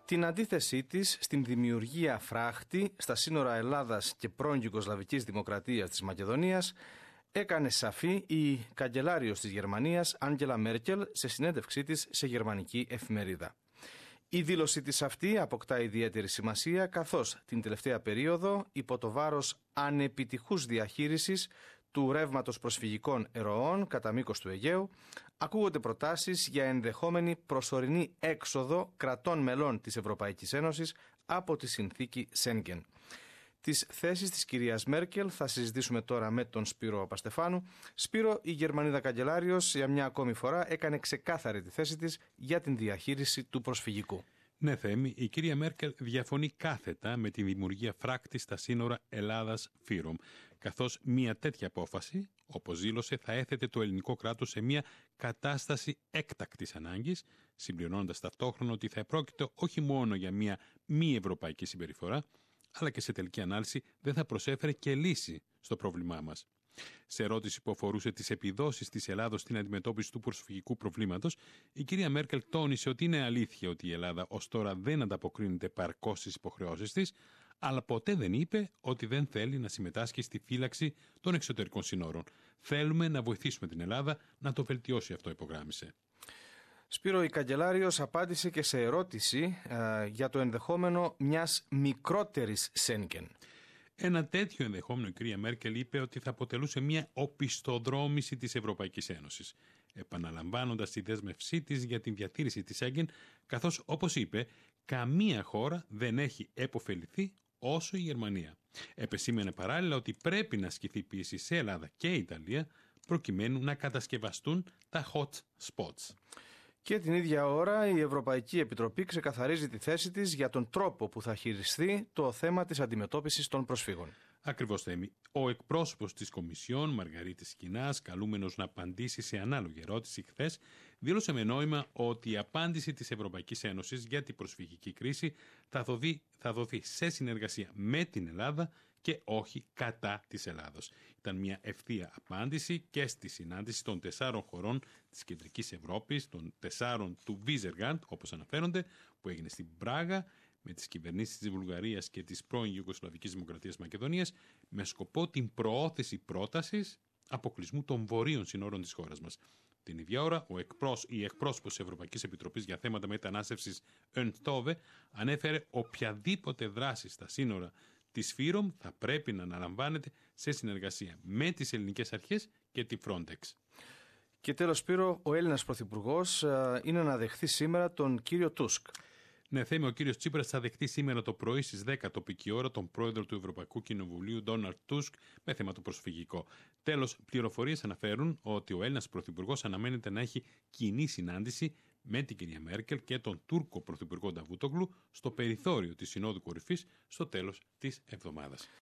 Την αντίθεσή της στην δημιουργία φράχτη στα σύνορα Ελλάδας και πρώην Ιουγκοσλαβικής Δημοκρατίας της Μακεδονίας έκανε σαφή η καγκελάριος της Γερμανίας Άγγελα Μέρκελ σε συνέντευξή της σε γερμανική εφημερίδα. Η δήλωση της αυτή αποκτά ιδιαίτερη σημασία καθώς την τελευταία περίοδο υπό το βάρος ανεπιτυχούς διαχείρισης του ρεύματος προσφυγικών ροών κατά μήκος του Αιγαίου ακούγονται προτάσεις για ενδεχόμενη προσωρινή έξοδο κρατών μελών της Ευρωπαϊκής Ένωσης από τη συνθήκη Σέγγεν. Τις θέσεις της κυρίας Μέρκελ θα συζητήσουμε τώρα με τον Σπύρο Παπαστεφάνου. Σπύρο, η Γερμανίδα καγκελάριος για μια ακόμη φορά έκανε ξεκάθαρη τη θέση της για την διαχείριση του προσφυγικού. Ναι, Θέμη, η κυρία Μέρκελ διαφωνεί κάθετα με τη δημιουργία φράκτη στα σύνορα Ελλάδας-Φύρομ, καθώς μια τέτοια απόφαση, όπως δήλωσε, θα έθετε το ελληνικό κράτος σε μια κατάσταση έκτακτης ανάγκης, συμπληρώνοντας ταυτόχρονα ότι θα επρόκειτο όχι μόνο για μια μη ευρωπαϊκή συμπεριφορά, αλλά και σε τελική ανάλυση δεν θα προσέφερε και λύση στο πρόβλημά μας. Σε ερώτηση που αφορούσε τις επιδόσεις της Ελλάδος στην αντιμετώπιση του προσφυγικού προβλήματος, η κυρία Μέρκελ τόνισε ότι είναι αλήθεια ότι η Ελλάδα ως τώρα δεν ανταποκρίνεται παρκώς στις υποχρεώσεις της, αλλά ποτέ δεν είπε ότι δεν θέλει να συμμετάσχει στη φύλαξη των εξωτερικών συνόρων. Θέλουμε να βοηθήσουμε την Ελλάδα να το βελτιώσει αυτό, υπογράμμισε. Σπύρο, η καγκελάριος απάντησε και σε ερώτηση για το ενδεχόμενο μιας μικρότερης Σέγγεν. Ένα τέτοιο ενδεχόμενο, η κυρία Μέρκελ είπε ότι θα αποτελούσε μια οπισθοδρόμηση της Ευρωπαϊκής Ένωσης, επαναλαμβάνοντας τη δέσμευσή της για την διατήρηση της Σέγγεν, καθώς, όπως είπε, καμία χώρα δεν έχει επωφεληθεί όσο η Γερμανία. Επεσήμενε παράλληλα ότι πρέπει να ασκηθεί πίεση σε Ελλάδα και Ιταλία προκειμένου να κατασκευαστούν τα hot spots. Και την ίδια ώρα η Ευρωπαϊκή Επιτροπή ξεκαθαρίζει τη θέση της για τον τρόπο που θα χειριστεί το θέμα της αντιμετώπισης των προσφύγων. Ακριβώς, Θέμη. Ο εκπρόσωπος της Κομισιόν, Μαργαρίτης Σκινάς, καλούμενος να απαντήσει σε ανάλογη ερώτηση χθες, δήλωσε με νόημα ότι η απάντηση της Ευρωπαϊκής Ένωσης για την προσφυγική κρίση θα δοθεί σε συνεργασία με την Ελλάδα και όχι κατά της Ελλάδος. Ήταν μια ευθεία απάντηση και στη συνάντηση των 4 χωρών της Κεντρικής Ευρώπης, των 4 του Βίζεργαντ, όπως αναφέρονται, που έγινε στην Πράγα, με τις κυβερνήσεις της Βουλγαρίας και της πρώην Ιουγκοσλαβικής Δημοκρατίας Μακεδονίας, με σκοπό την προώθηση πρότασης αποκλεισμού των βορείων συνόρων της χώρας μας. Την ίδια ώρα, η εκπρόσωπος της Ευρωπαϊκής Επιτροπής για θέματα μετανάστευσης, Ενστόβε, ανέφερε οποιαδήποτε δράση στα σύνορα της Φύρομ θα πρέπει να αναλαμβάνεται σε συνεργασία με τις ελληνικές αρχές και τη Frontex. Και τέλος, Σπύρο, ο Έλληνας Πρωθυπουργός είναι να δεχθεί σήμερα τον κύριο Τούσκ. Ναι, Θέμη, ο κύριος Τσίπρας θα δεχτεί σήμερα το πρωί στις 10 τοπική ώρα τον πρόεδρο του Ευρωπαϊκού Κοινοβουλίου, Ντόναλντ Τούσκ, με θέμα το προσφυγικό. Τέλος, πληροφορίες αναφέρουν ότι ο Έλληνας Πρωθυπουργός αναμένεται να έχει κοινή συνάντηση με την κυρία Μέρκελ και τον Τούρκο Πρωθυπουργό Νταβούτογλου στο περιθώριο της Συνόδου Κορυφής στο τέλος της εβδομάδας.